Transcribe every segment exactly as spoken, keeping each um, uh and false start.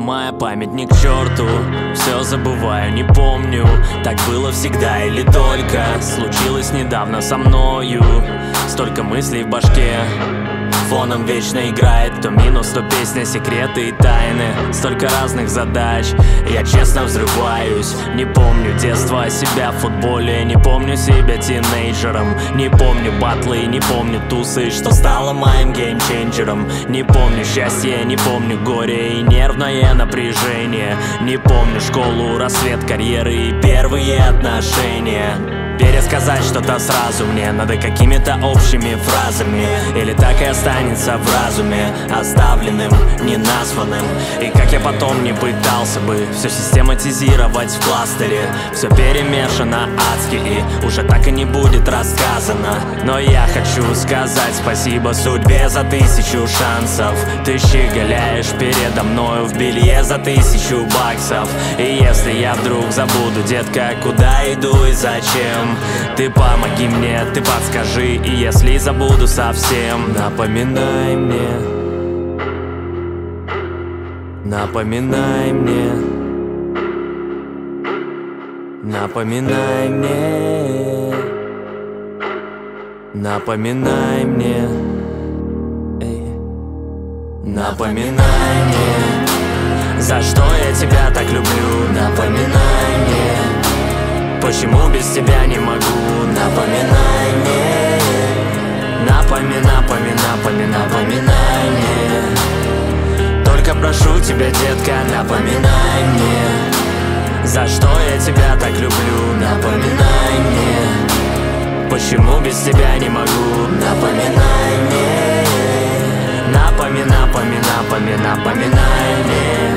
Моя память ни к черту, все забываю, не помню. Так было всегда или только случилось недавно со мною. Столько мыслей в башке, фоном вечно играет то минус, то песня, секреты и тайны. Столько разных задач, я честно взрываюсь. Не помню детства себя в футболе, не помню себя тинейджером. Не помню батлы, не помню тусы, что стало моим геймченджером. Не помню счастье, не помню горе и нервное напряжение. Не помню школу, рассвет карьеры и первые отношения. Пересказать что-то сразу мне надо какими-то общими фразами, или так и останется в разуме, оставленным, неназванным. И как я потом не пытался бы все систематизировать в кластере, все перемешано адски и уже так и не будет рассказано. Но я хочу сказать спасибо судьбе за тысячу шансов. Ты щеголяешь передо мною в белье за тысячу баксов. И если я вдруг забуду, детка, куда иду и зачем, ты помоги мне, ты подскажи, и если забуду совсем, напоминай мне, напоминай мне, напоминай мне, напоминай мне, эй. Напоминай мне, за что я тебя так люблю, напоминай мне, почему без тебя не могу, напоминай мне, напоминай, напоминай, напоминай, напоминай мне. Только прошу тебя, детка, напоминай мне, за что я тебя так люблю, напоминай мне, почему без тебя не могу, напоминай мне, напоминай, напоминай, напоминай, напоминай мне.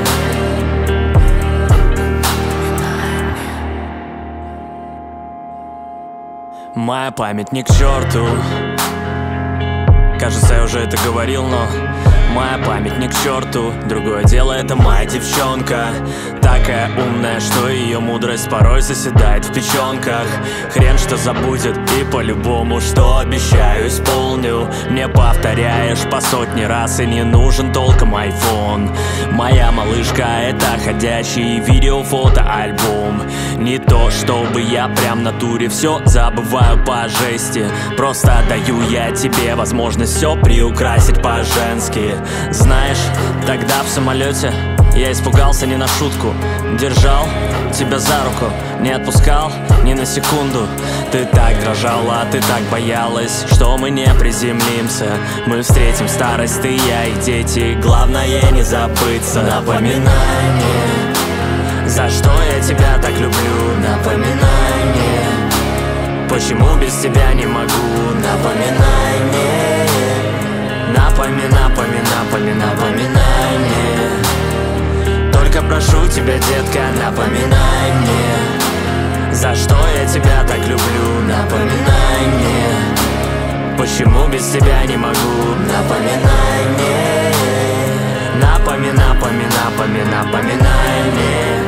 Моя память ни к черту, кажется, я уже это говорил, но моя память ни к черту. Другое дело, это моя девчонка, такая умная, что ее мудрость порой заседает в печенках. Хрен что забудет и по-любому, что обещаю, исполню. Мне повторяешь по сотни раз, и не нужен толком айфон. Моя малышка — это ходячий видео-фото-альбом. Не то, чтобы я прям в натуре все забываю по жести, просто даю я тебе возможность все приукрасить по-женски. Знаешь, тогда в самолете я испугался не на шутку. Держал тебя за руку, не отпускал ни на секунду. Ты так дрожала, ты так боялась, что мы не приземлимся. Мы встретим старость, ты, я и дети, главное не забыться. Напоминай мне, за что я тебя так люблю, напоминай мне, почему без тебя не могу, напоминай мне, напоминай, напоминай, напоминай, напоминай мне. Только прошу тебя, детка, напоминай мне, за что я тебя так люблю, напоминай мне, почему без тебя не могу, напоминай мне, напоминай, напоминай, напоминай, напоминай мне.